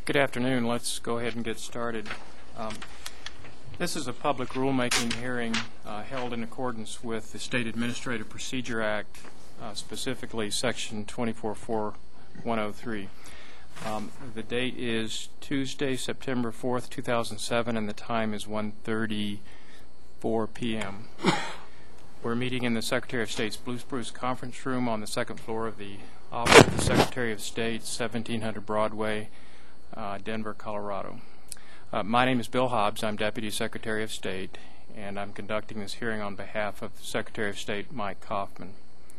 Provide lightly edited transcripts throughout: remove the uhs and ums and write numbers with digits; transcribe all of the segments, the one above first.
Good afternoon. Let's go ahead and get started. This is a public rulemaking hearing held in accordance with the State Administrative Procedure Act, specifically Section 244-103. The date is Tuesday, September 4th, 2007, and the time is 1:34 p.m. We're meeting in the Secretary of State's Blue Spruce Conference Room on the second floor of the Office of the Secretary of State, 1700 Broadway, Denver, Colorado. My name is Bill Hobbs. I'm Deputy Secretary of State, and I'm conducting this hearing on behalf of the Secretary of State, Mike Kaufman.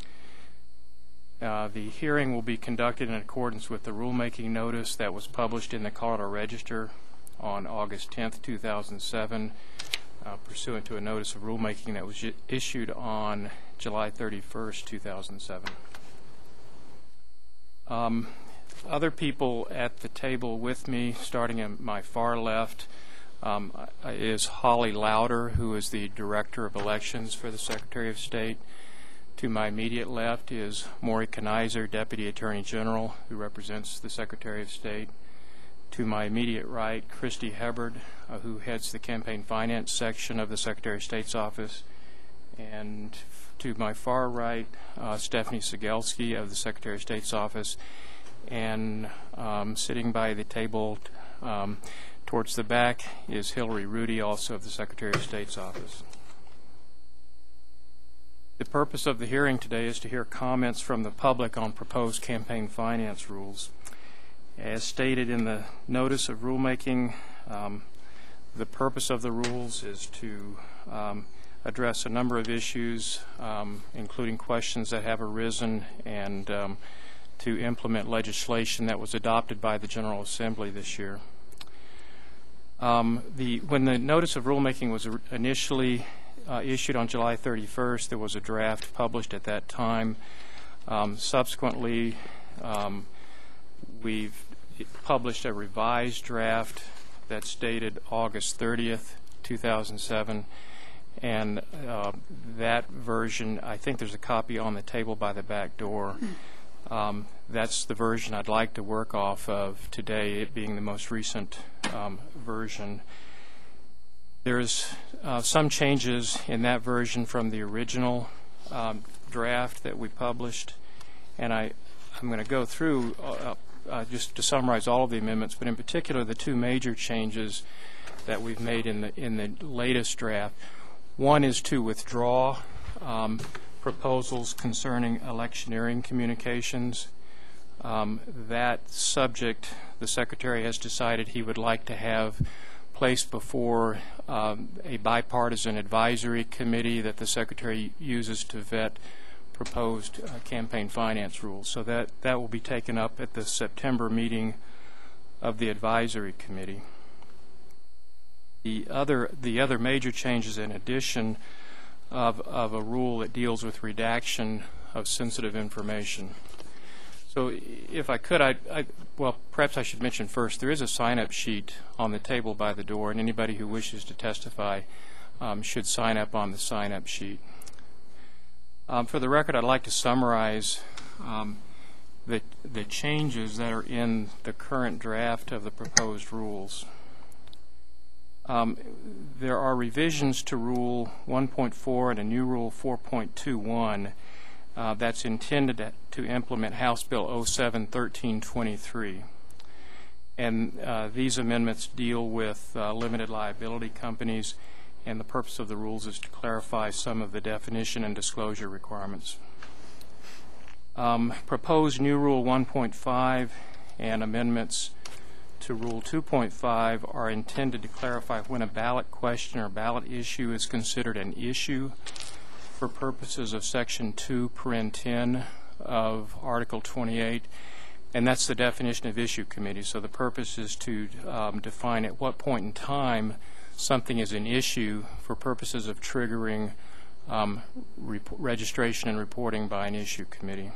The hearing will be conducted in accordance with the rulemaking notice that was published in the Colorado Register on August 10th, 2007, pursuant to a notice of rulemaking that was issued on July 31st, 2007. Other people at the table with me, starting at my far left, is Holly Lauder, who is the Director of Elections for the Secretary of State. To my immediate left is Maury Knizer, Deputy Attorney General, who represents the Secretary of State. To my immediate right, Christy Hubbard, who heads the Campaign Finance section of the Secretary of State's office. And to my far right, Stephanie Segelski of the Secretary of State's office. And sitting by the table towards the back is Hillary Rudy, also of the Secretary of State's office. The purpose of the hearing today is to hear comments from the public on proposed campaign finance rules. As stated in the notice of rulemaking, the purpose of the rules is to address a number of issues, including questions that have arisen, and to implement legislation that was adopted by the General Assembly this year. When the notice of rulemaking was initially issued on July 31st, there was a draft published at that time. Subsequently, we've published a revised draft that's dated August 30th, 2007, and that version, I think there's a copy on the table by the back door. That's the version I'd like to work off of today, it being the most recent version. There's some changes in that version from the original draft that we published, and I'm going to go through just to summarize all of the amendments, but in particular the two major changes that we've made in the latest draft. One is to withdraw proposals concerning electioneering communications. That subject, the Secretary has decided he would like to have placed before a bipartisan advisory committee that the Secretary uses to vet proposed campaign finance rules. So that will be taken up at the September meeting of the advisory committee. The other major changes, in addition of a rule that deals with redaction of sensitive information. So if I could, well, perhaps I should mention first, there is a sign-up sheet on the table by the door, and anybody who wishes to testify should sign up on the sign-up sheet. For the record, I'd like to summarize the changes that are in the current draft of the proposed rules. There are revisions to Rule 1.4 and a new Rule 4.21 that's intended to implement House Bill 07-1323. And these amendments deal with limited liability companies, and the purpose of the rules is to clarify some of the definition and disclosure requirements. Proposed new Rule 1.5 and amendments to Rule 2.5 are intended to clarify when a ballot question or ballot issue is considered an issue for purposes of Section 2(10) of Article 28, and that's the definition of issue committee. So the purpose is to define at what point in time something is an issue for purposes of triggering registration and reporting by an issue committee.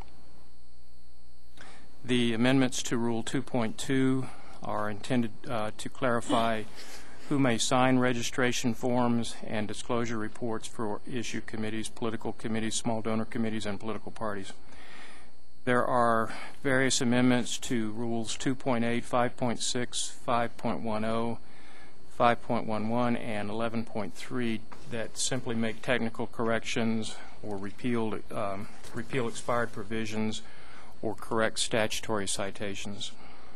The amendments to Rule 2.2 are intended to clarify who may sign registration forms and disclosure reports for issue committees, political committees, small donor committees, and political parties. There are various amendments to Rules 2.8, 5.6, 5.10, 5.11, and 11.3 that simply make technical corrections or repeal expired provisions or correct statutory citations.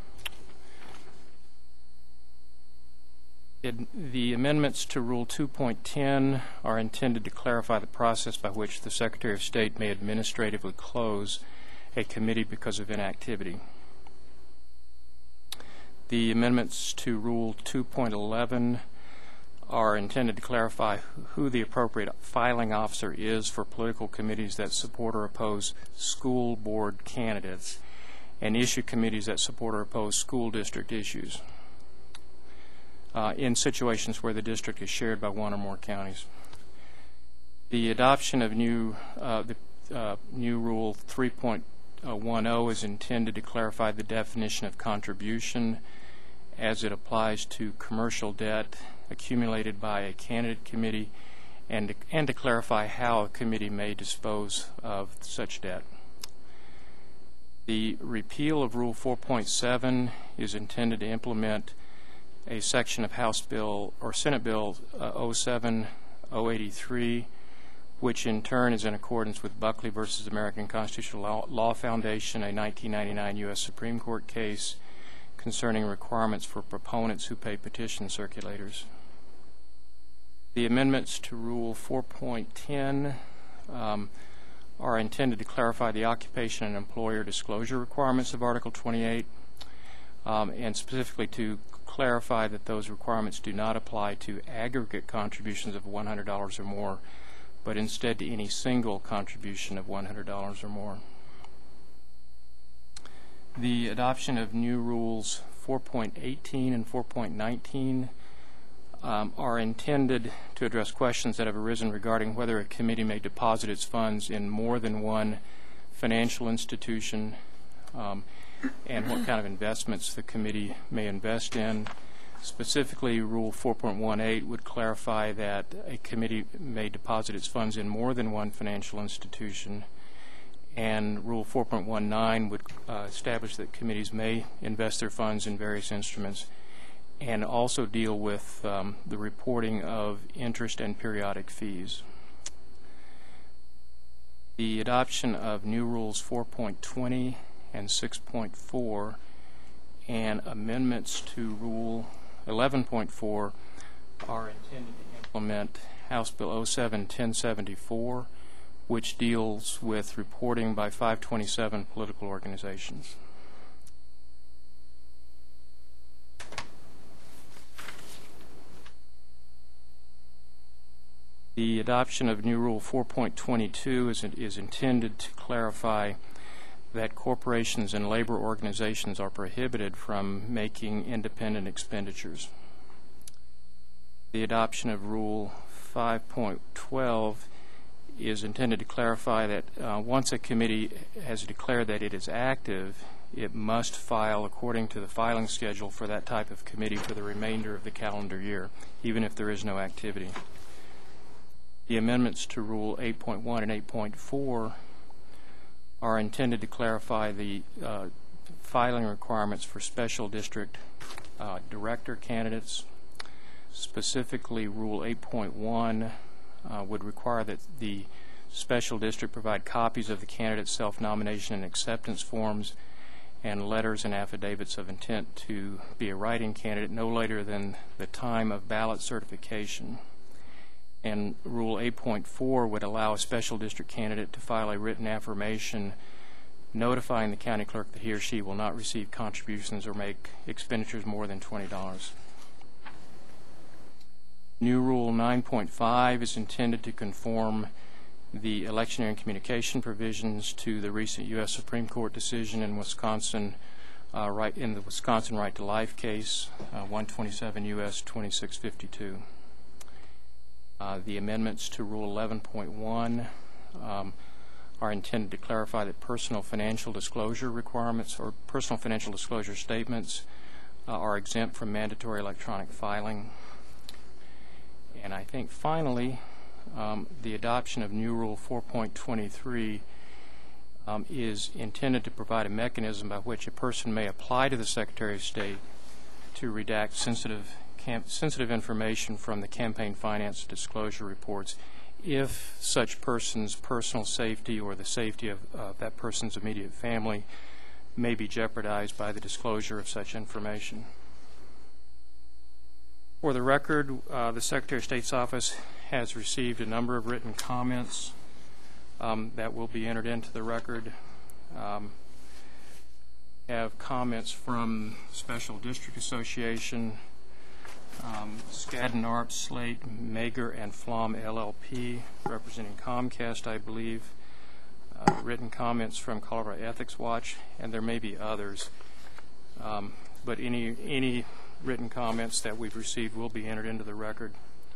The amendments to Rule 2.10 are intended to clarify the process by which the Secretary of State may administratively close a committee because of inactivity. The amendments to Rule 2.11 are intended to clarify who the appropriate filing officer is for political committees that support or oppose school board candidates and issue committees that support or oppose school district issues in situations where the district is shared by one or more counties. The adoption of new Rule 3.10 is intended to clarify the definition of contribution as it applies to commercial debt accumulated by a candidate committee and to clarify how a committee may dispose of such debt. The repeal of Rule 4.7 is intended to implement a section of House Bill or Senate Bill 07-083, which in turn is in accordance with Buckley v. American Constitutional Law Foundation, a 1999 U.S. Supreme Court case concerning requirements for proponents who pay petition circulators. The amendments to Rule 4.10 are intended to clarify the occupation and employer disclosure requirements of Article 28, and specifically to clarify that those requirements do not apply to aggregate contributions of $100 or more, but instead to any single contribution of $100 or more. The adoption of new Rules 4.18 and 4.19 are intended to address questions that have arisen regarding whether a committee may deposit its funds in more than one financial institution and what kind of investments the committee may invest in. Specifically, Rule 4.18 would clarify that a committee may deposit its funds in more than one financial institution, and Rule 4.19 would establish that committees may invest their funds in various instruments and also deal with the reporting of interest and periodic fees. The adoption of new Rules 4.20 and 6.4 and amendments to Rule 11.4 are intended to implement House Bill 07-1074, which deals with reporting by 527 political organizations. The adoption of new Rule 4.22 is intended to clarify that corporations and labor organizations are prohibited from making independent expenditures. The adoption of Rule 5.12 is intended to clarify that once a committee has declared that it is active, it must file according to the filing schedule for that type of committee for the remainder of the calendar year, even if there is no activity. The amendments to Rule 8.1 and 8.4 are intended to clarify the filing requirements for special district director candidates. Specifically, Rule 8.1 would require that the special district provide copies of the candidate's self-nomination and acceptance forms and letters and affidavits of intent to be a writing candidate no later than the time of ballot certification. And Rule 8.4 would allow a special district candidate to file a written affirmation notifying the county clerk that he or she will not receive contributions or make expenditures more than $20. New Rule 9.5 is intended to conform the electioneering communication provisions to the recent U.S. Supreme Court decision in Wisconsin, in the Wisconsin Right to Life case, 127 U.S. 2652. The amendments to Rule 11.1 are intended to clarify that personal financial disclosure requirements or personal financial disclosure statements are exempt from mandatory electronic filing. And I think finally, the adoption of new Rule 4.23 is intended to provide a mechanism by which a person may apply to the Secretary of State to redact sensitive information from the campaign finance disclosure reports if such person's personal safety or the safety of that person's immediate family may be jeopardized by the disclosure of such information. For the record, the Secretary of State's office has received a number of written comments that will be entered into the record. Have comments from Special District Association, Skadden Arps, Slate, Mager, and Flom LLP, representing Comcast, I believe. Written comments from Colorado Ethics Watch, and there may be others. But any written comments that we've received will be entered into the record.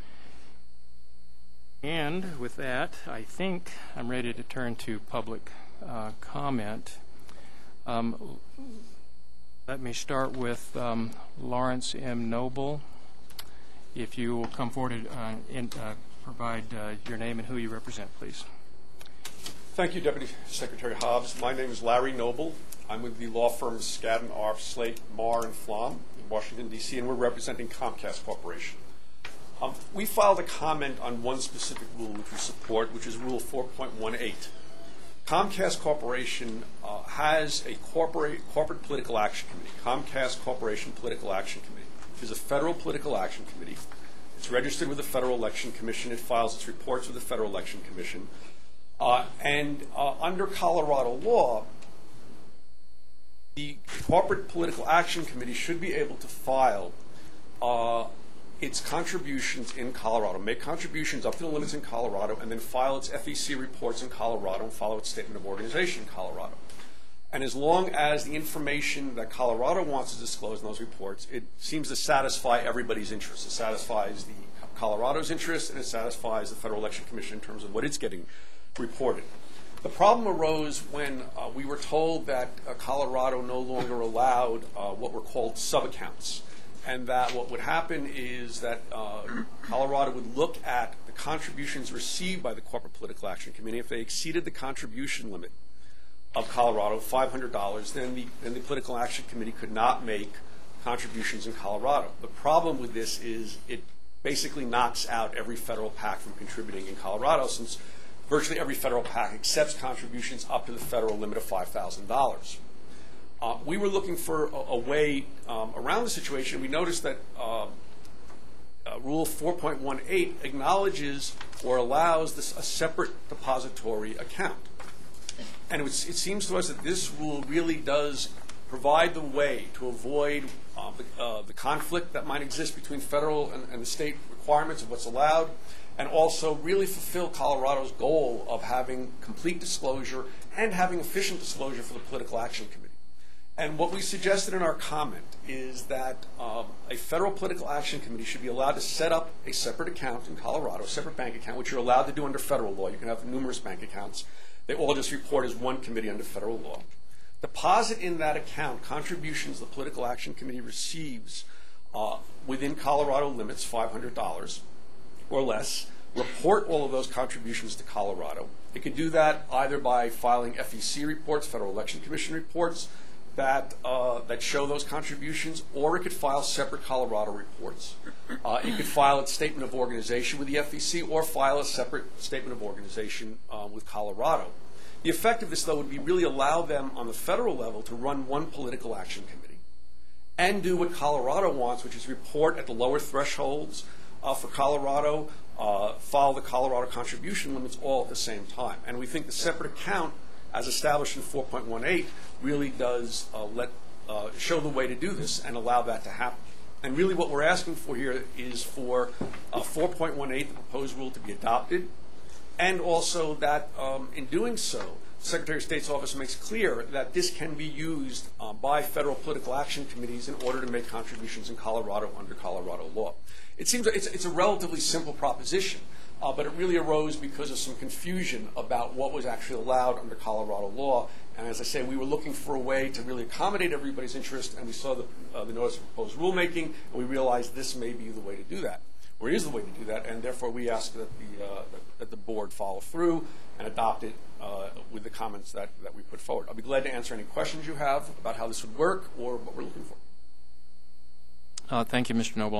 And with that, I think I'm ready to turn to public comment. Let me start with Lawrence M. Noble. If you will come forward and provide your name and who you represent, please. Thank you, Deputy Secretary Hobbs. My name is Larry Noble. I'm with the law firms Skadden Arps, Slate, Marr, and Flom in Washington, D.C., and we're representing Comcast Corporation. We filed a comment on one specific rule which we support, which is Rule 4.18. Comcast Corporation has a corporate political action committee, Comcast Corporation Political Action Committee, which is a federal political action committee. It's registered with the Federal Election Commission. It files its reports with the Federal Election Commission. Under Colorado law, the Corporate Political Action Committee should be able to file its contributions in Colorado, make contributions up to the limits in Colorado, and then file its FEC reports in Colorado and follow its statement of organization in Colorado. And as long as the information that Colorado wants to disclose in those reports, it seems to satisfy everybody's interests. It satisfies the Colorado's interests, and it satisfies the Federal Election Commission in terms of what it's getting reported. The problem arose when we were told that Colorado no longer allowed what were called sub-accounts, and that what would happen is that Colorado would look at the contributions received by the Corporate Political Action Committee. If they exceeded the contribution limit of Colorado, $500, then the Political Action Committee could not make contributions in Colorado. The problem with this is it basically knocks out every federal PAC from contributing in Colorado, since virtually every federal PAC accepts contributions up to the federal limit of $5,000. We were looking for a way around the situation. We noticed that Rule 4.18 acknowledges or allows a separate depository account. And it seems to us that this rule really does provide the way to avoid the conflict that might exist between federal and the state requirements of what's allowed, and also really fulfill Colorado's goal of having complete disclosure and having efficient disclosure for the Political Action Committee. And what we suggested in our comment is that a federal political action committee should be allowed to set up a separate account in Colorado, a separate bank account, which you're allowed to do under federal law. You can have numerous bank accounts. They all just report as one committee under federal law. Deposit in that account contributions the political action committee receives within Colorado limits, $500 or less. Report all of those contributions to Colorado. It could do that either by filing FEC reports, Federal Election Commission reports, that show those contributions, or it could file separate Colorado reports. It could file its statement of organization with the FEC, or file a separate statement of organization with Colorado. The effect of this, though, would be really allow them on the federal level to run one political action committee and do what Colorado wants, which is report at the lower thresholds for Colorado, follow the Colorado contribution limits all at the same time. And we think the separate account, as established in 4.18, really does show the way to do this and allow that to happen. And really what we're asking for here is for 4.18, the proposed rule, to be adopted, and also that in doing so, the Secretary of State's office makes clear that this can be used by federal political action committees in order to make contributions in Colorado under Colorado law. It seems it's a relatively simple proposition, but it really arose because of some confusion about what was actually allowed under Colorado law. And as I say, we were looking for a way to really accommodate everybody's interest, and we saw the notice of proposed rulemaking, and we realized this may be the way to do that, or is the way to do that, and therefore we ask that the board follow through and adopt it with the comments that we put forward. I'll be glad to answer any questions you have about how this would work or what we're looking for. Thank you, Mr. Noble.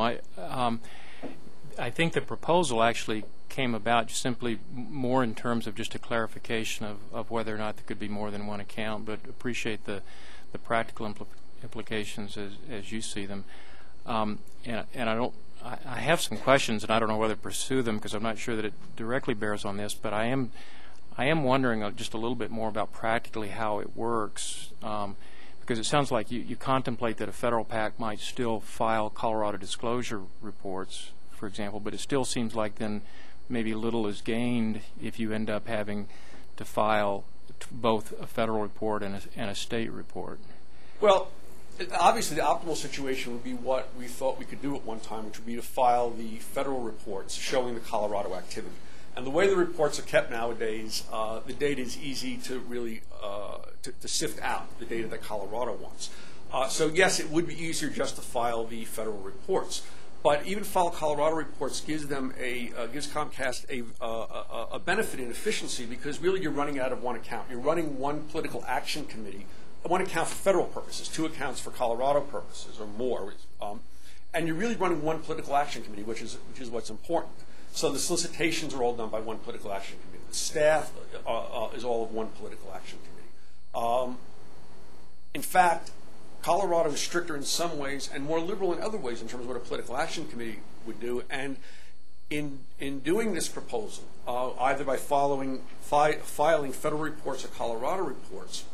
I think the proposal actually came about simply more in terms of just a clarification of whether or not there could be more than one account, but appreciate the practical implications as you see them. And I have some questions, and I don't know whether to pursue them because I'm not sure that it directly bears on this, but I am wondering just a little bit more about practically how it works, because it sounds like you contemplate that a federal PAC might still file Colorado disclosure reports, for example, but it still seems like then maybe little is gained if you end up having to file both a federal report and a state report. Well, obviously the optimal situation would be what we thought we could do at one time, which would be to file the federal reports showing the Colorado activity. And the way the reports are kept nowadays, the data is easy to really to sift out the data that Colorado wants. So yes, it would be easier just to file the federal reports. But even file Colorado reports gives them gives Comcast a benefit in efficiency, because really you're running out of one account. You're running one political action committee, one account for federal purposes, two accounts for Colorado purposes or more, and you're really running one political action committee, which is what's important. So the solicitations are all done by one political action committee. The staff is all of one political action committee. In fact, Colorado is stricter in some ways and more liberal in other ways in terms of what a political action committee would do. And in doing this proposal, either by filing federal reports or Colorado reports,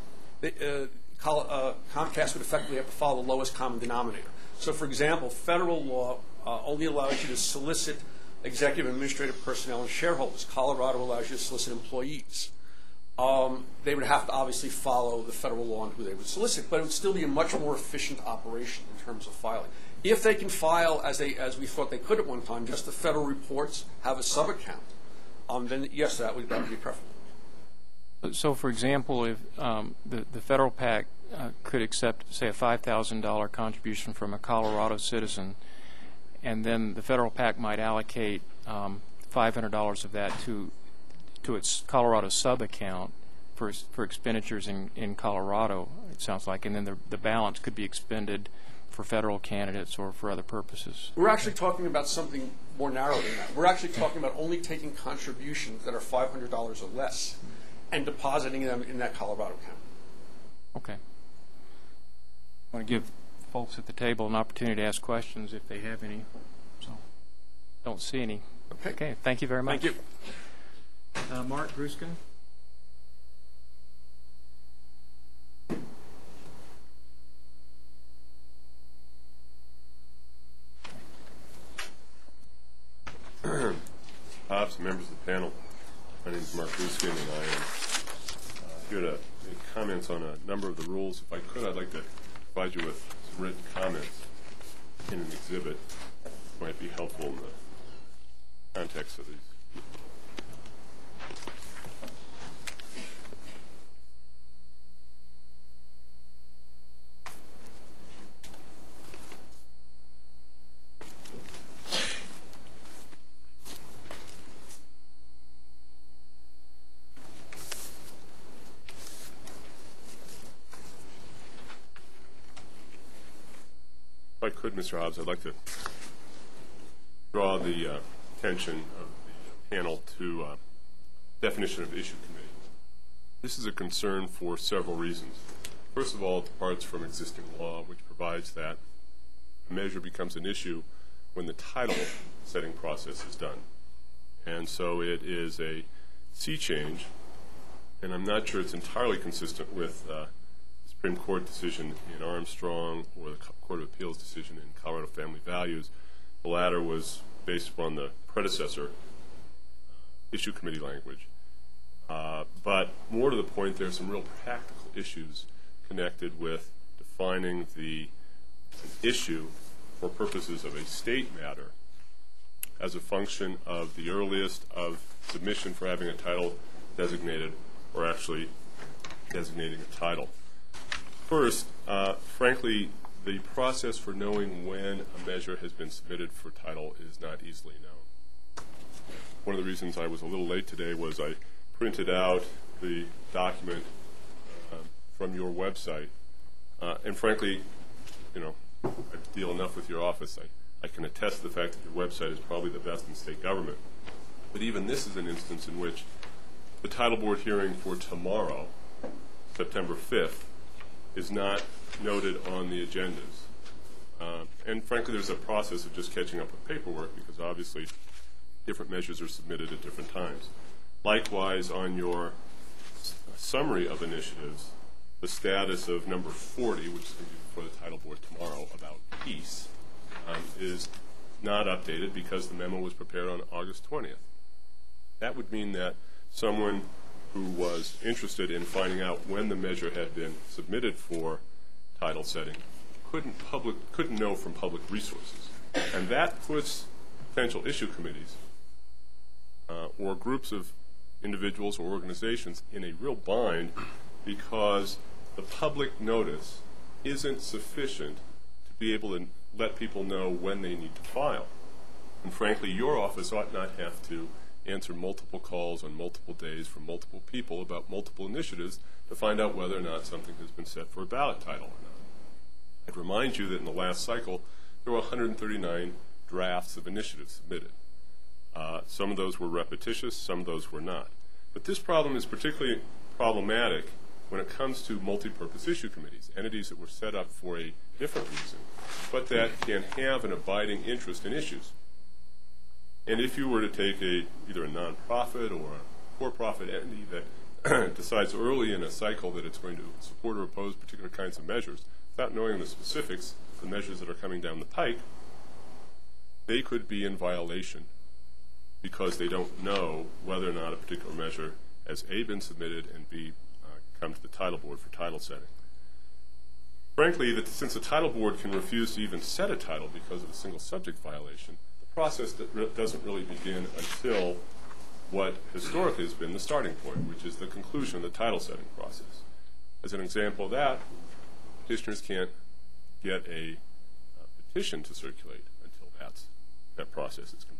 Comcast would effectively have to follow the lowest common denominator. So, for example, federal law only allows you to solicit executive and administrative personnel and shareholders. Colorado allows you to solicit employees. They would have to obviously follow the federal law on who they would solicit, but it would still be a much more efficient operation in terms of filing. If they can file, as we thought they could at one time, just the federal reports, have a sub-account, then yes, that would be preferable. So, for example, if the federal PAC could accept, say, a $5,000 contribution from a Colorado citizen, and then the federal PAC might allocate $500 of that to its Colorado sub-account for expenditures in Colorado, it sounds like, and then the balance could be expended for federal candidates or for other purposes. We're actually talking about something more narrow than that. We're actually talking about only taking contributions that are $500 or less and depositing them in that Colorado account. Okay. I want to give folks at the table an opportunity to ask questions if they have any. So, don't see any. Okay. Thank you very much. Thank you. Mark Gruskin. Hobbs, members of the panel, my name is Mark Gruskin, and I am here to make comments on a number of the rules. If I could, I'd like to provide you with some written comments in an exhibit that might be helpful in the context of these. If I could, Mr. Hobbs, I'd like to draw the attention of the panel to definition of issue committee. This is a concern for several reasons. First of all, it departs from existing law, which provides that a measure becomes an issue when the title setting process is done. And so it is a sea change, and I'm not sure it's entirely consistent with Supreme Court decision in Armstrong or the Court of Appeals decision in Colorado Family Values. The latter was based upon the predecessor issue committee language. But more to the point, there are some real practical issues connected with defining the issue for purposes of a state matter as a function of the earliest of submission for having a title designated or actually designating a title. First, frankly, the process for knowing when a measure has been submitted for title is not easily known. One of the reasons I was a little late today was I printed out the document from your website. And frankly, you know, I deal enough with your office. I can attest to the fact that your website is probably the best in state government. But even this is an instance in which the title board hearing for tomorrow, September 5th, is not noted on the agendas. And frankly, there's a process of just catching up with paperwork because obviously different measures are submitted at different times. Likewise, on your summary of initiatives, the status of number 40, which is going to be before the title board tomorrow about peace, is not updated because the memo was prepared on August 20th. That would mean that someone who was interested in finding out when the measure had been submitted for title setting couldn't know from public resources. And that puts potential issue committees or groups of individuals or organizations in a real bind because the public notice isn't sufficient to be able to let people know when they need to file. And frankly, your office ought not have to answer multiple calls on multiple days from multiple people about multiple initiatives to find out whether or not something has been set for a ballot title or not. I'd remind you that in the last cycle, there were 139 drafts of initiatives submitted. Some of those were repetitious, some of those were not. But this problem is particularly problematic when it comes to multi-purpose issue committees, entities that were set up for a different reason, but that can have an abiding interest in issues. And if you were to take either a nonprofit or a for-profit entity that decides early in a cycle that it's going to support or oppose particular kinds of measures, without knowing the specifics of the measures that are coming down the pike, they could be in violation because they don't know whether or not a particular measure has A, been submitted, and B, come to the title board for title setting. Frankly, since the title board can refuse to even set a title because of a single subject violation, the process doesn't really begin until what historically has been the starting point, which is the conclusion of the title setting process. As an example of that, petitioners can't get a petition to circulate until that process is completed.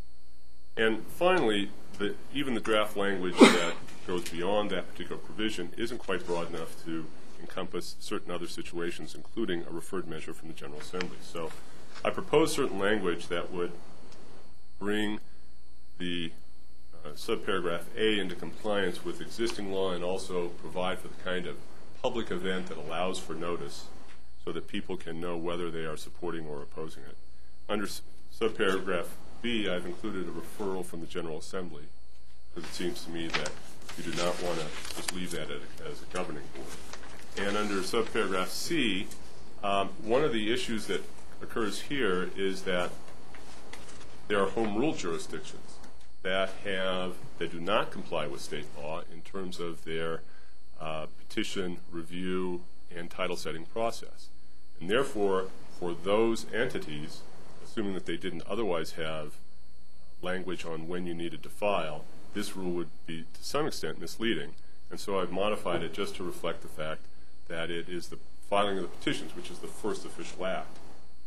And finally, even the draft language that goes beyond that particular provision isn't quite broad enough to encompass certain other situations, including a referred measure from the General Assembly. So I propose certain language that would bring the subparagraph A into compliance with existing law and also provide for the kind of public event that allows for notice so that people can know whether they are supporting or opposing it. Under subparagraph B, I've included a referral from the General Assembly because it seems to me that you do not want to just leave that as a governing board. And under subparagraph C, one of the issues that occurs here is that there are home rule jurisdictions that do not comply with state law in terms of their petition review and title setting process. And therefore, for those entities, assuming that they didn't otherwise have language on when you needed to file, this rule would be to some extent misleading. And so I've modified it just to reflect the fact that it is the filing of the petitions, which is the first official act,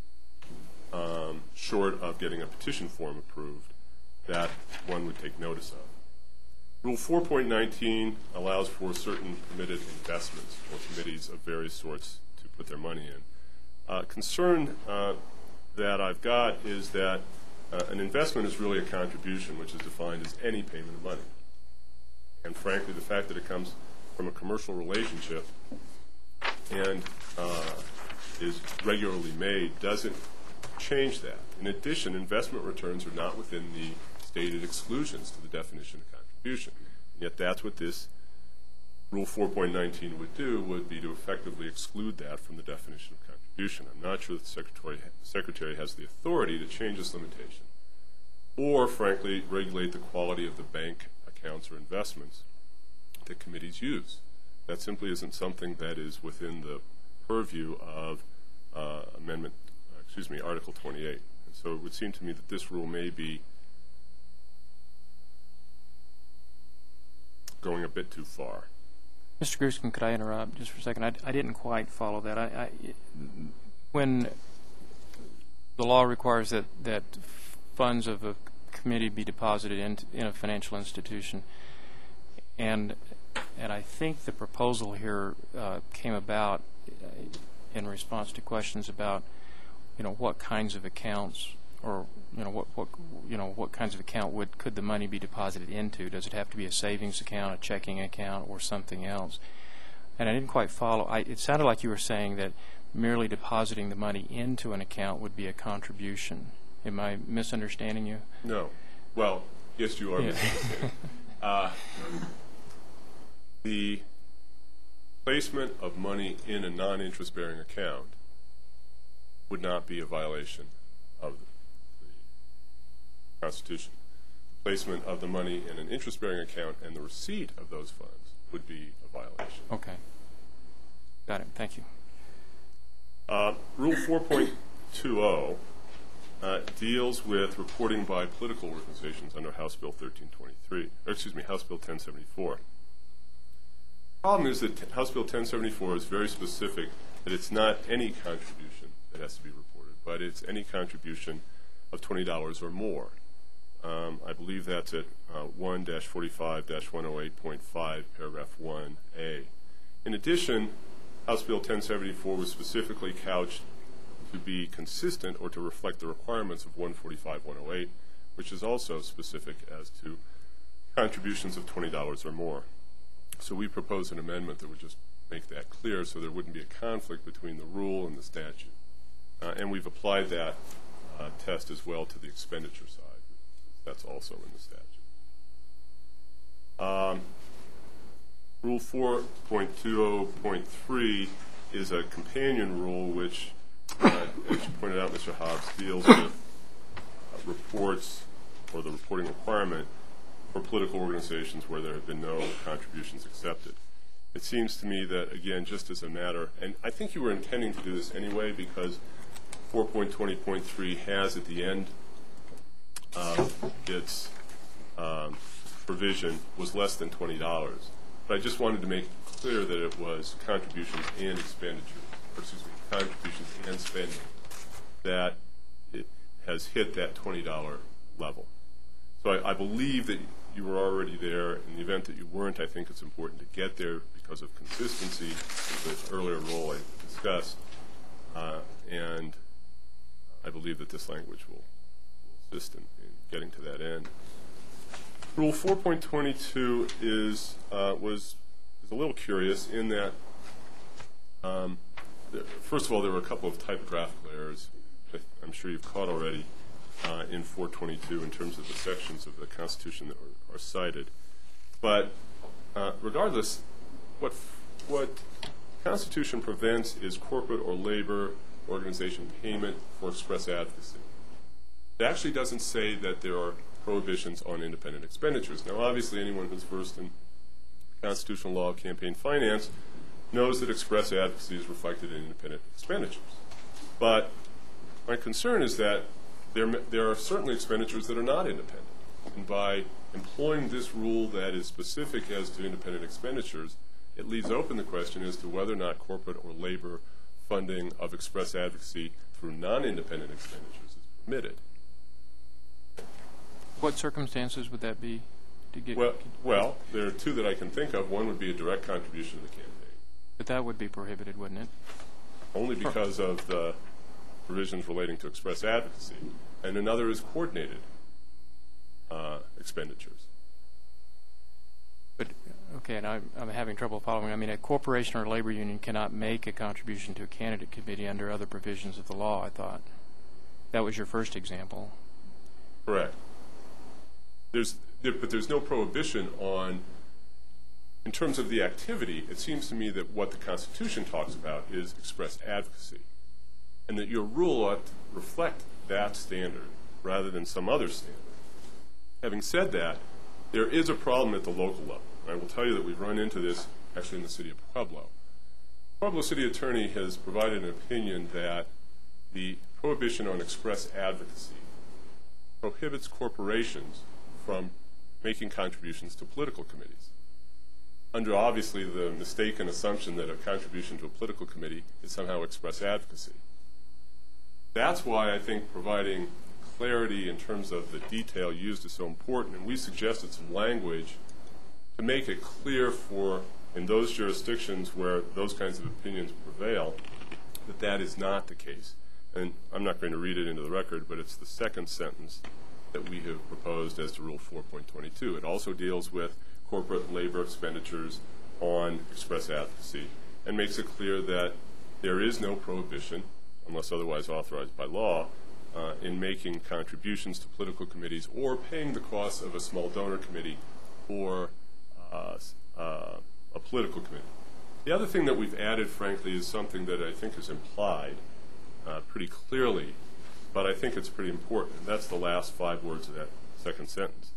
short of getting a petition form approved, that one would take notice of. Rule 4.19 allows for certain permitted investments or committees of various sorts to put their money in. Concern that I've got is that an investment is really a contribution, which is defined as any payment of money. And frankly, the fact that it comes from a commercial relationship and is regularly made doesn't change that. In addition, investment returns are not within the stated exclusions to the definition of contribution. And yet that's what this Rule 4.19 would do, would be to effectively exclude that from the definition of contribution. I'm not sure that the Secretary has the authority to change this limitation or, frankly, regulate the quality of the bank accounts or investments that committees use. That simply isn't something that is within the purview of Article 28. And so it would seem to me that this rule may be going a bit too far. Mr. Gruskin, could I interrupt just for a second? I didn't quite follow that. When the law requires that funds of a committee be deposited in a financial institution, and and I think the proposal here came about in response to questions about, what kinds of accounts, or what kinds of account could the money be deposited into? Does it have to be a savings account, a checking account, or something else? And I didn't quite follow. It sounded like you were saying that merely depositing the money into an account would be a contribution. Am I misunderstanding you? No. Well, yes, you are misunderstanding. The placement of money in a non-interest-bearing account would not be a violation of the Constitution. Placement of the money in an interest-bearing account and the receipt of those funds would be a violation. Okay. Got it. Thank you. Rule 4.20 deals with reporting by political organizations under House Bill 1074. The problem is that House Bill 1074 is very specific that it's not any contribution that has to be reported, but it's any contribution of $20 or more. I believe that's at 1-45-108.5, paragraph 1A. In addition, House Bill 1074 was specifically couched to be consistent or to reflect the requirements of 145-108, which is also specific as to contributions of $20 or more. So we propose an amendment that would just make that clear so there wouldn't be a conflict between the rule and the statute. And we've applied that test as well to the expenditure side. That's also in the statute. Rule 4.20.3 is a companion rule which, as you pointed out, Mr. Hobbs, deals with reports or the reporting requirement for political organizations where there have been no contributions accepted. It seems to me that, again, just as a matter, and I think you were intending to do this anyway because 4.20.3 has at the end its provision was less than $20. But I just wanted to make clear that it was contributions and expenditures, or excuse me, contributions and spending, that it has hit that $20 level. So I believe that you were already there. In the event that you weren't, I think it's important to get there because of consistency with the earlier role I discussed. And I believe that this language will assist in getting to that end. Rule 4.22 is a little curious in that, first of all, there were a couple of typographical errors that I'm sure you've caught already in 422 in terms of the sections of the Constitution that are cited. But regardless, what Constitution prevents is corporate or labor organization payment for express advocacy. It actually doesn't say that there are prohibitions on independent expenditures. Now, obviously, anyone who's versed in constitutional law, campaign finance, knows that express advocacy is reflected in independent expenditures. But my concern is that there are certainly expenditures that are not independent. And by employing this rule that is specific as to independent expenditures, it leaves open the question as to whether or not corporate or labor funding of express advocacy through non-independent expenditures is permitted. What circumstances would that be? Well, there are two that I can think of. One would be a direct contribution to the campaign. But that would be prohibited, wouldn't it? Only because of the provisions relating to express advocacy. And another is coordinated expenditures. But, okay, and I'm having trouble following. I mean, a corporation or a labor union cannot make a contribution to a candidate committee under other provisions of the law, I thought. That was your first example. Correct. But there's no prohibition on, in terms of the activity, it seems to me that what the Constitution talks about is express advocacy, and that your rule ought to reflect that standard rather than some other standard. Having said that, there is a problem at the local level. And I will tell you that we've run into this actually in the city of Pueblo. Pueblo city attorney has provided an opinion that the prohibition on express advocacy prohibits corporations from making contributions to political committees, under obviously the mistaken assumption that a contribution to a political committee is somehow express advocacy. That's why I think providing clarity in terms of the detail used is so important, and we suggested some language to make it clear for, in those jurisdictions where those kinds of opinions prevail, that that is not the case. And I'm not going to read it into the record, but it's the second sentence that we have proposed as to Rule 4.22. It also deals with corporate labor expenditures on express advocacy and makes it clear that there is no prohibition, unless otherwise authorized by law, in making contributions to political committees or paying the costs of a small donor committee or a political committee. The other thing that we've added, frankly, is something that I think is implied pretty clearly, but I think it's pretty important, and that's the last 5 words of that second sentence.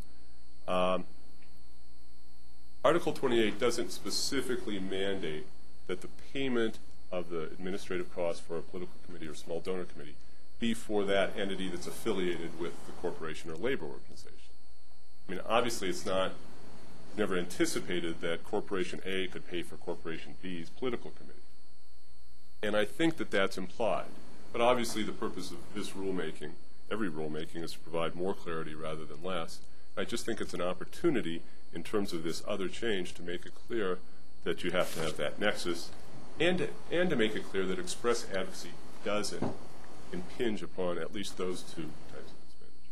Article 28 doesn't specifically mandate that the payment of the administrative costs for a political committee or small donor committee be for that entity that's affiliated with the corporation or labor organization. I mean, obviously it's never anticipated that Corporation A could pay for Corporation B's political committee. And I think that that's implied. But obviously the purpose of this rulemaking, every rulemaking, is to provide more clarity rather than less. I just think it's an opportunity in terms of this other change to make it clear that you have to have that nexus and to make it clear that express advocacy doesn't impinge upon at least those 2 types of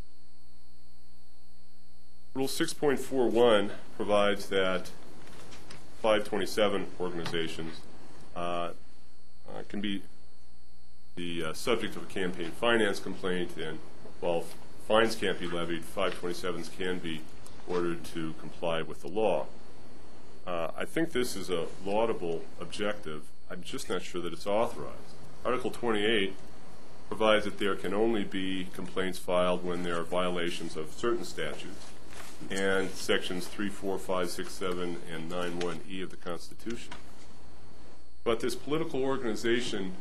expenditure. Rule 6.41 provides that 527 organizations can be the subject of a campaign finance complaint, and while fines can't be levied, 527s can be ordered to comply with the law. I think this is a laudable objective. I'm just not sure that it's authorized. Article 28 provides that there can only be complaints filed when there are violations of certain statutes, and sections 3, 4, 5, 6, 7, and 9(1)(e) of the Constitution. But this political organization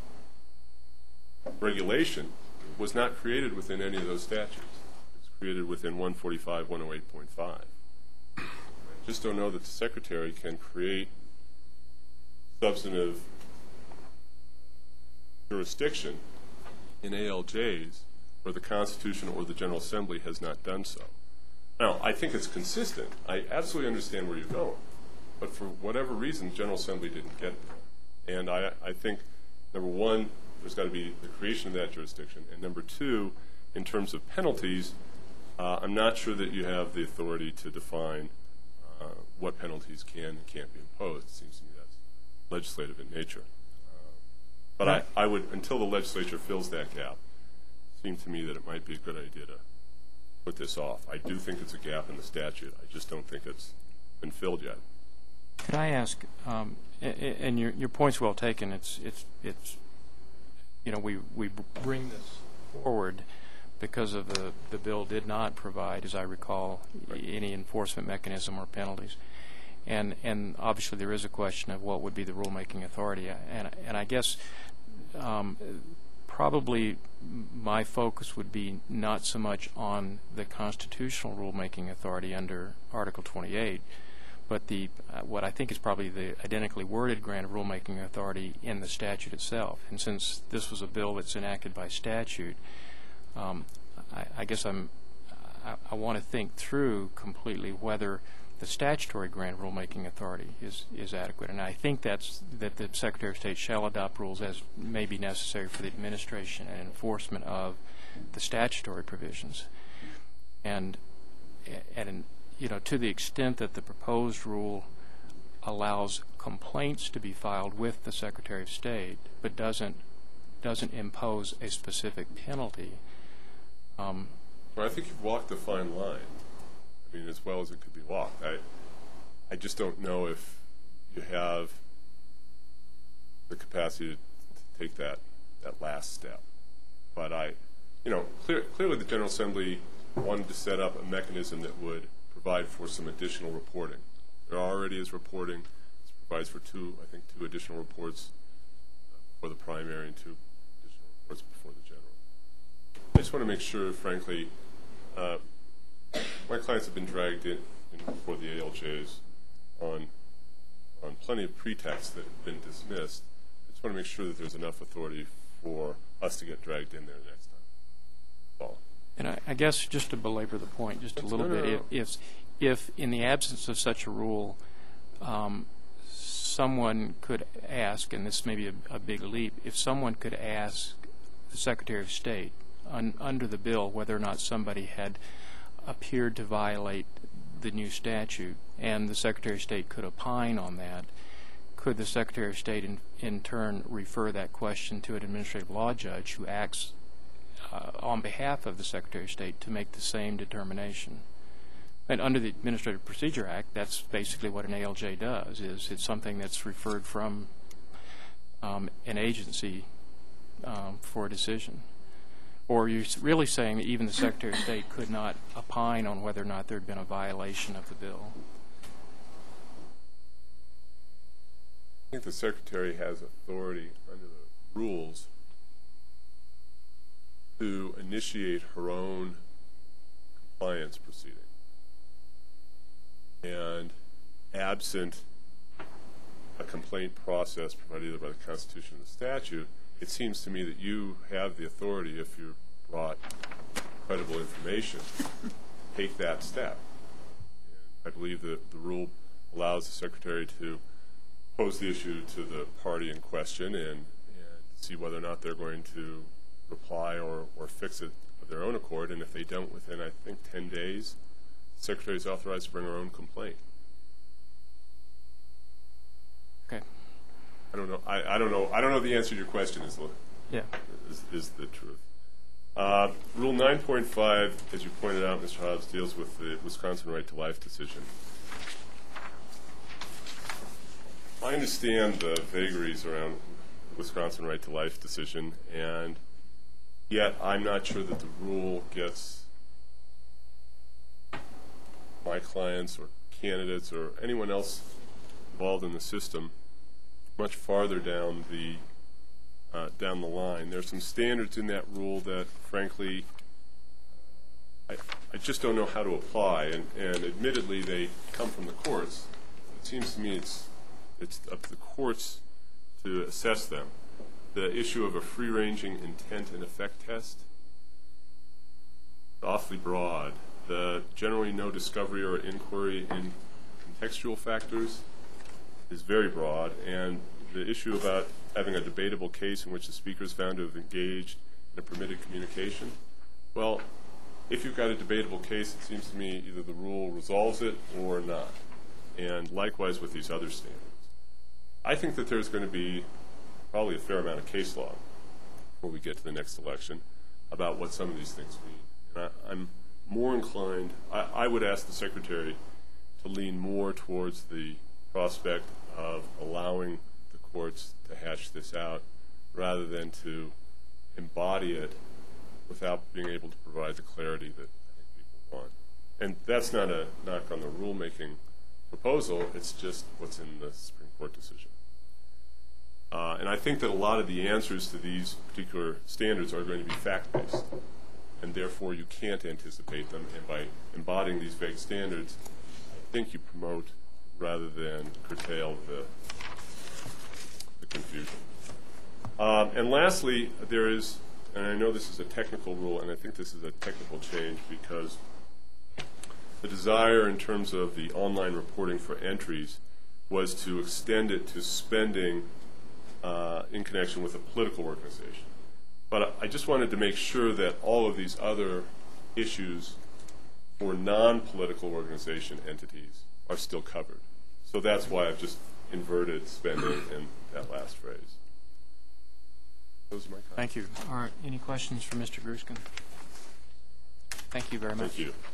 regulation was not created within any of those statutes. It's created within 145, 108.5. I just don't know that the Secretary can create substantive jurisdiction in ALJs where the Constitution or the General Assembly has not done so. Now, I think it's consistent. I absolutely understand where you're going. But for whatever reason, the General Assembly didn't get there. And I think, number one, there's got to be the creation of that jurisdiction. And number two, in terms of penalties, I'm not sure that you have the authority to define what penalties can and can't be imposed. It seems to me that's legislative in nature. But I would, until the legislature fills that gap, it seemed to me that it might be a good idea to put this off. I do think it's a gap in the statute. I just don't think it's been filled yet. Could I ask, and your point's well taken. It's we bring this forward because of the bill did not provide, as I recall, any enforcement mechanism or penalties. And obviously there is a question of what would be the rulemaking authority. And I guess probably my focus would be not so much on the constitutional rulemaking authority under Article 28, but what I think is probably the identically worded grant of rulemaking authority in the statute itself. And since this was a bill that's enacted by statute, I guess I want to think through completely whether the statutory grant of rulemaking authority is adequate. And I think that the Secretary of State shall adopt rules as may be necessary for the administration and enforcement of the statutory provisions. And to the extent that the proposed rule allows complaints to be filed with the Secretary of State but doesn't impose a specific penalty. Well, I think you've walked a fine line. I mean, as well as it could be walked. I just don't know if you have the capacity to take that last step. But clearly the General Assembly wanted to set up a mechanism that would provide for some additional reporting. There already is reporting. It provides for two additional reports for the primary and 2 additional reports before the general. I just want to make sure, frankly, my clients have been dragged in before the ALJs on plenty of pretexts that have been dismissed. I just want to make sure that there's enough authority for us to get dragged in there next time. Paul. And I guess just to belabor the point just a little bit, if, in the absence of such a rule, someone could ask, and this may be a big leap, if someone could ask the Secretary of State under the bill whether or not somebody had appeared to violate the new statute, and the Secretary of State could opine on that, could the Secretary of State in turn refer that question to an administrative law judge who acts on behalf of the Secretary of State to make the same determination? And under the Administrative Procedure Act, that's basically what an ALJ does, is it's something that's referred from an agency for a decision. Or are you really saying that even the Secretary of State could not opine on whether or not there had been a violation of the bill? I think the Secretary has authority under the rules to initiate her own compliance proceeding. And absent a complaint process provided either by the Constitution or the statute, it seems to me that you have the authority, if you're brought credible information, take that step. And I believe that the rule allows the Secretary to pose the issue to the party in question and see whether or not they're going to reply or fix it of their own accord. And if they don't within, I think, 10 days, the Secretary is authorized to bring her own complaint. Okay. I don't know. I don't know. I don't know the answer to your question is the truth. Rule 9.5, as you pointed out, Mr. Hobbs, deals with the Wisconsin Right to Life decision. I understand the vagaries around the Wisconsin Right to Life decision, and yet I'm not sure that the rule gets my clients or candidates or anyone else involved in the system much farther down the line. There's some standards in that rule that, frankly, I just don't know how to apply, and admittedly they come from the courts. It seems to me it's up to the courts to assess them. The issue of a free-ranging intent and effect test, awfully broad. The generally no discovery or inquiry in contextual factors is very broad, and the issue about having a debatable case in which the speaker is found to have engaged in a permitted communication, well, if you've got a debatable case, it seems to me either the rule resolves it or not, and likewise with these other standards. I think that there's going to be probably a fair amount of case law before we get to the next election about what some of these things mean. And I'm more inclined, I would ask the Secretary to lean more towards the prospect of allowing the courts to hash this out rather than to embody it without being able to provide the clarity that I think people want. And that's not a knock on the rulemaking proposal, it's just what's in the Supreme Court decision. And I think that a lot of the answers to these particular standards are going to be fact-based, and therefore you can't anticipate them, and by embodying these vague standards, I think you promote rather than curtail the confusion. And lastly, there is, and I know this is a technical rule, and I think this is a technical change because the desire in terms of the online reporting for entries was to extend it to spending in connection with a political organization. But I just wanted to make sure that all of these other issues for non-political organization entities are still covered. So that's why I've just inverted spending in that last phrase. Those are my comments. Thank you. All right. Any questions for Mr. Gruskin? Thank you very much. Thank you.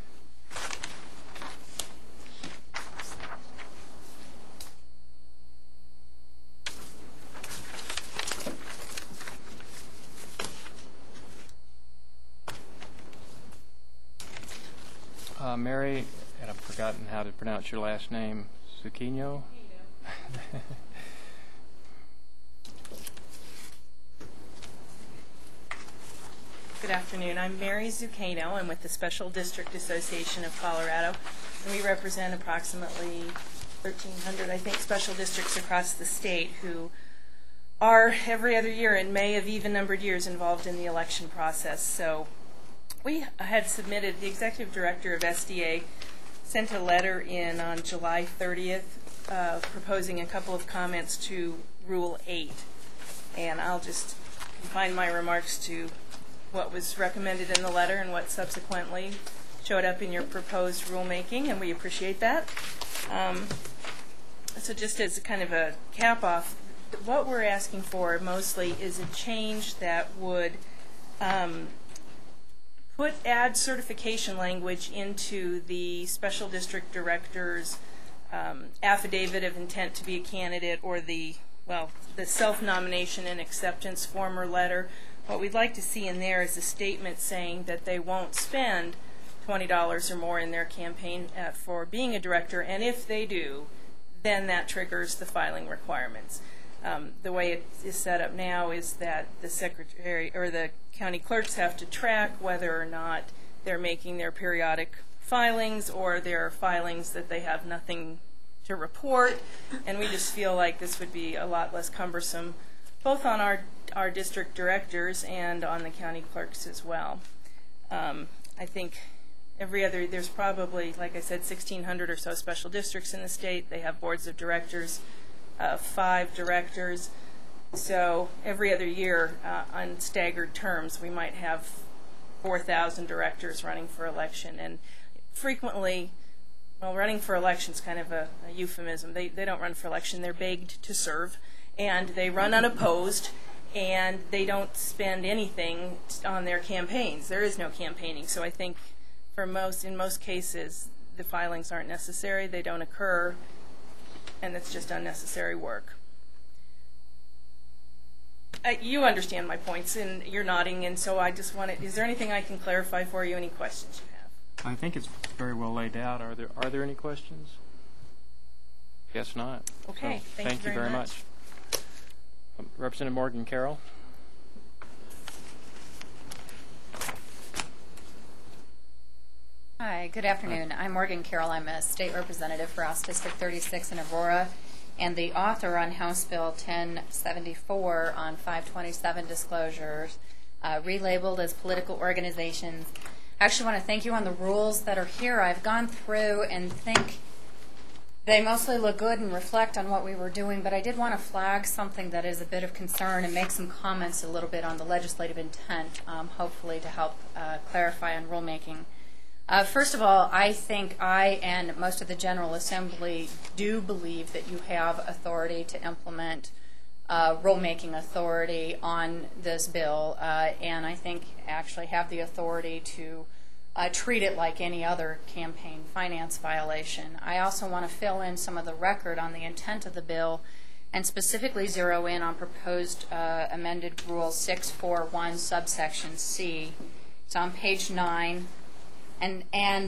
Mary, and I've forgotten how to pronounce your last name, Zucchino? Good afternoon. I'm Mary Zucchino. I'm with the Special District Association of Colorado, and we represent approximately 1,300, I think, special districts across the state who are every other year in May of even-numbered years involved in the election process. So we had submitted, the executive director of SDA sent a letter in on July 30th proposing a couple of comments to Rule 8. And I'll just confine my remarks to what was recommended in the letter and what subsequently showed up in your proposed rulemaking, and we appreciate that. So just as kind of a cap-off, what we're asking for mostly is a change that would add certification language into the special district director's affidavit of intent to be a candidate, or the self-nomination and acceptance form or letter. What we'd like to see in there is a statement saying that they won't spend $20 or more in their campaign for being a director, and if they do, then that triggers the filing requirements. The way it is set up now is that the secretary or the county clerks have to track whether or not they're making their periodic filings, or their filings that they have nothing to report, and we just feel like this would be a lot less cumbersome both on our district directors and on the county clerks as well. I think there's probably, like I said, 1,600 or so special districts in the state. They have boards of directors, 5 directors. So every other year on staggered terms, we might have 4,000 directors running for election. And frequently, well, running for election is kind of a euphemism. They don't run for election. They're begged to serve. And they run unopposed, and they don't spend anything on their campaigns. There is no campaigning. So I think in most cases, the filings aren't necessary. They don't occur, and it's just unnecessary work. You understand my points, and you're nodding, and so I just wanted, is there anything I can clarify for you? Any questions you have? I think it's very well laid out. Are there any questions? Guess not. Okay, So, thank you very much. Representative Morgan Carroll. Hi, good afternoon. I'm Morgan Carroll. I'm a state representative for House District 36 in Aurora, and the author on House Bill 1074 on 527 disclosures, relabeled as political organizations. I actually want to thank you on the rules that are here. I've gone through and think they mostly look good and reflect on what we were doing, but I did want to flag something that is a bit of concern and make some comments a little bit on the legislative intent, hopefully to help clarify on rulemaking. First of all, I think I and most of the General Assembly do believe that you have authority to implement rulemaking authority on this bill, and I think actually have the authority to treat it like any other campaign finance violation. I also want to fill in some of the record on the intent of the bill and specifically zero in on proposed amended Rule 641 subsection C. It's on page 9. And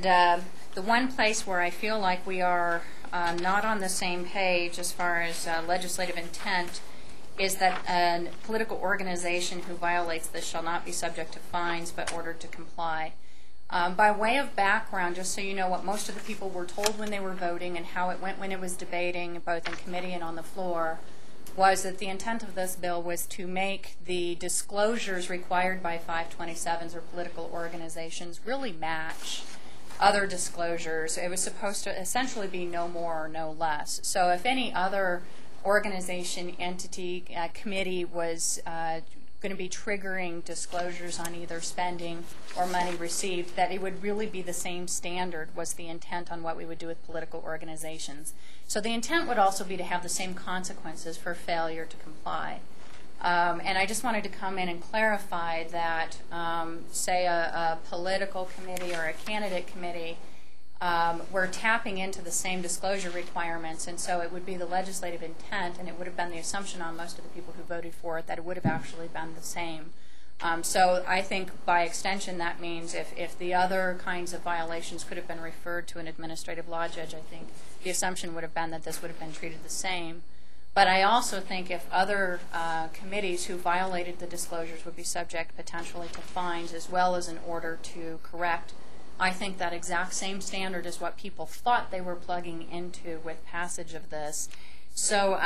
the one place where I feel like we are not on the same page as far as legislative intent is that a political organization who violates this shall not be subject to fines but ordered to comply. By way of background, just so you know what most of the people were told when they were voting and how it went when it was debating, both in committee and on the floor, was that the intent of this bill was to make the disclosures required by 527s or political organizations really match other disclosures. It was supposed to essentially be no more or no less. So if any other organization, entity, committee was going to be triggering disclosures on either spending or money received, that it would really be the same standard was the intent on what we would do with political organizations. So the intent would also be to have the same consequences for failure to comply. And I just wanted to come in and clarify that, say, a political committee or a candidate committee, we're tapping into the same disclosure requirements, and so it would be the legislative intent, and it would have been the assumption on most of the people who voted for it that it would have actually been the same. So I think by extension that means if the other kinds of violations could have been referred to an administrative law judge, I think the assumption would have been that this would have been treated the same. But I also think if other committees who violated the disclosures would be subject potentially to fines as well as an order to correct, I think that exact same standard is what people thought they were plugging into with passage of this. So,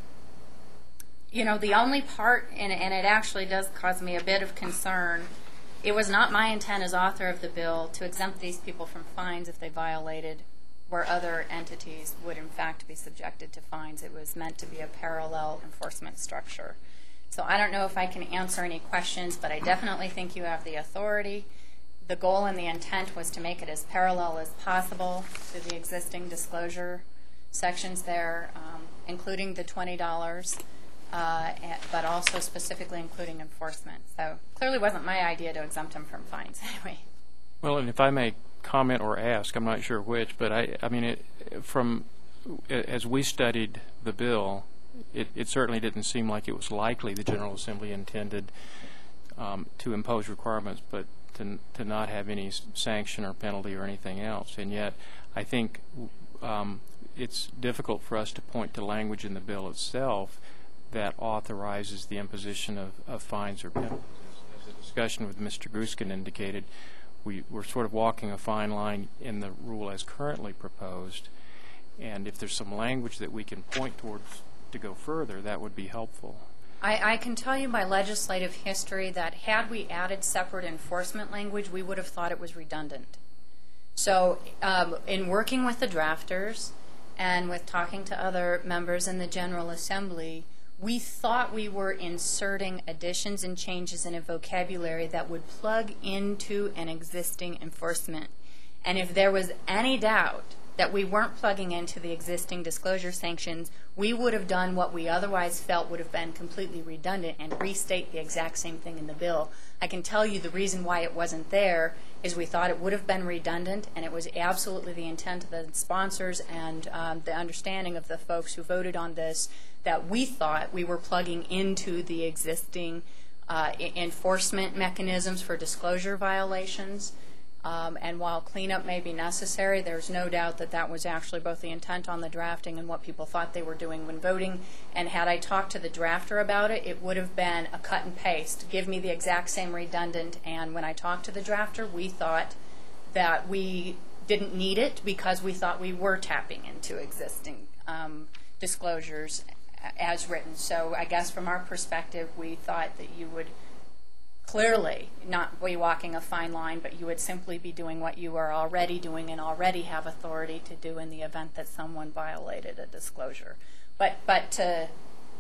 you know, the only part, and it actually does cause me a bit of concern, it was not my intent as author of the bill to exempt these people from fines if they violated where other entities would in fact be subjected to fines. It was meant to be a parallel enforcement structure. So I don't know if I can answer any questions, but I definitely think you have the authority. The goal and the intent was to make it as parallel as possible to the existing disclosure sections there, including the $20, but also specifically including enforcement. So clearly wasn't my idea to exempt them from fines anyway. Well, and if I may comment or ask, I'm not sure which, but I mean, as we studied the bill, it certainly didn't seem like it was likely the General Assembly intended to impose requirements, but to not have any sanction or penalty or anything else. And yet, I think it's difficult for us to point to language in the bill itself that authorizes the imposition of fines or penalties. As the discussion with Mr. Gruskin indicated, we're sort of walking a fine line in the rule as currently proposed, and if there's some language that we can point towards to go further, that would be helpful. I can tell you by legislative history that had we added separate enforcement language, we would have thought it was redundant. So in working with the drafters and with talking to other members in the General Assembly, we thought we were inserting additions and changes in a vocabulary that would plug into an existing enforcement. And if there was any doubt that we weren't plugging into the existing disclosure sanctions, we would have done what we otherwise felt would have been completely redundant and restate the exact same thing in the bill. I can tell you the reason why it wasn't there is we thought it would have been redundant, and it was absolutely the intent of the sponsors and the understanding of the folks who voted on this that we thought we were plugging into the existing enforcement mechanisms for disclosure violations. And while cleanup may be necessary, there's no doubt that that was actually both the intent on the drafting and what people thought they were doing when voting. And had I talked to the drafter about it, it would have been a cut and paste. Give me the exact same redundant. And when I talked to the drafter, we thought that we didn't need it because we thought we were tapping into existing disclosures as written. So I guess from our perspective, we thought that you would clearly not be walking a fine line, but you would simply be doing what you are already doing and already have authority to do in the event that someone violated a disclosure. But to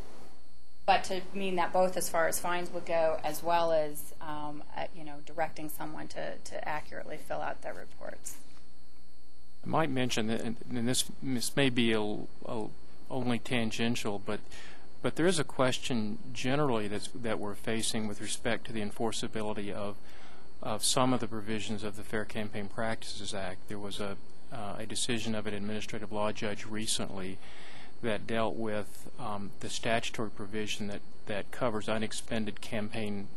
mean that both as far as fines would go, as well as directing someone to accurately fill out their reports. I might mention that, and this may be only tangential, but there is a question generally that we're facing with respect to the enforceability of some of the provisions of the Fair Campaign Practices Act. There was a decision of an administrative law judge recently that dealt with the statutory provision that covers unexpended campaign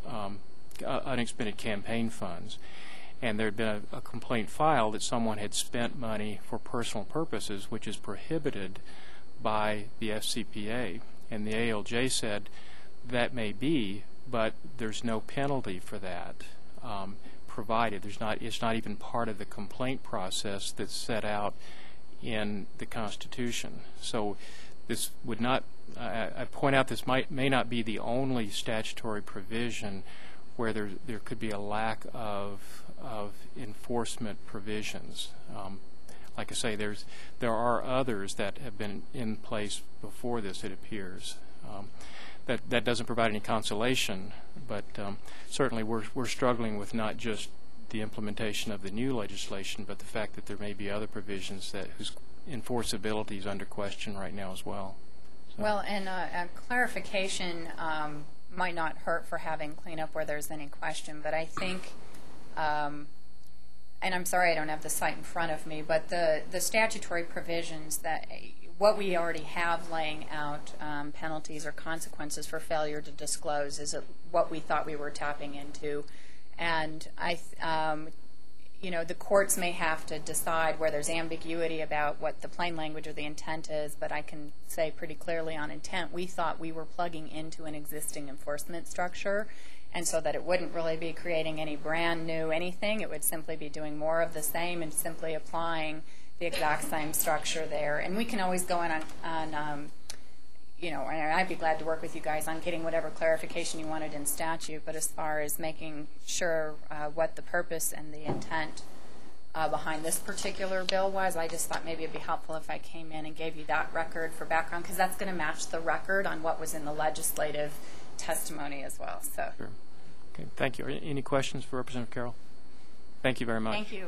funds. And there had been a complaint filed that someone had spent money for personal purposes, which is prohibited by the FCPA. And the ALJ said that may be, but there's no penalty for that provided. It's not even part of the complaint process that's set out in the Constitution. So this would not, I point out this may not be the only statutory provision where there could be a lack of enforcement provisions. Like I say, there are others that have been in place before this, it appears. That doesn't provide any consolation, but certainly we're struggling with not just the implementation of the new legislation, but the fact that there may be other provisions whose enforceability is under question right now as well. So. Well, and a clarification might not hurt for having cleanup where there's any question, but I think and I'm sorry I don't have the site in front of me, but the statutory provisions that what we already have laying out penalties or consequences for failure to disclose is what we thought we were tapping into. And the courts may have to decide where there's ambiguity about what the plain language of the intent is, but I can say pretty clearly on intent, we thought we were plugging into an existing enforcement structure, and so that it wouldn't really be creating any brand new anything. It would simply be doing more of the same and simply applying the exact same structure there. And we can always go on and I'd be glad to work with you guys on getting whatever clarification you wanted in statute, but as far as making sure what the purpose and the intent behind this particular bill was. I just thought maybe it'd be helpful if I came in and gave you that record for background, because that's going to match the record on what was in the legislative testimony as well. So, Sure. Okay, thank you. Any questions for Representative Carroll? Thank you very much. thank you.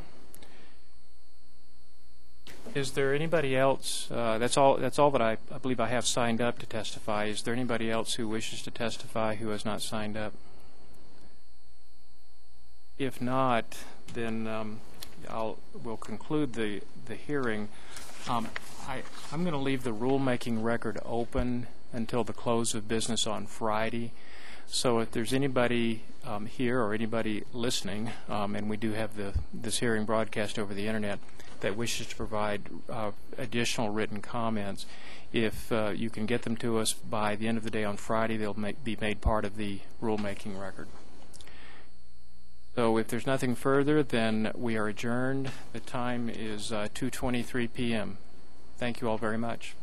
Is there anybody else? That's all that I believe I have signed up to testify. Is there anybody else who wishes to testify who has not signed up? If not, then we'll conclude the hearing. I'm going to leave the rulemaking record open until the close of business on Friday. So if there's anybody here or anybody listening, and we do have this hearing broadcast over the internet, that wishes to provide additional written comments, if you can get them to us by the end of the day on Friday, they'll be made part of the rulemaking record. So if there's nothing further, then we are adjourned. The time is 2:23 p.m. Thank you all very much.